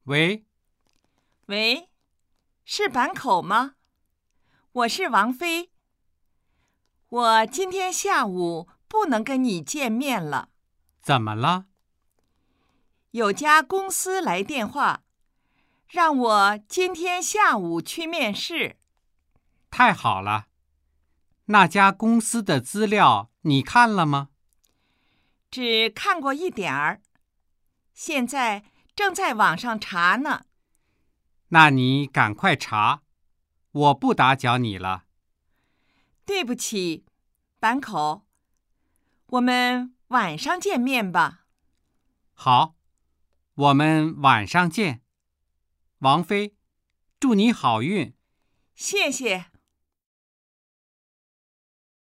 喂， 喂，是坂口吗？我是王菲。我今天下午不能跟你见面了。 怎么了？ 有家公司来电话，让我今天下午去面试。 太好了，那家公司的资料你看了吗？ 只看过一点儿，现在正在网上查呢。 那你赶快查，我不打搅你了。 对不起，坂口，我们晚上见面吧。 好，我们晚上见。王菲，祝你好运。 谢谢。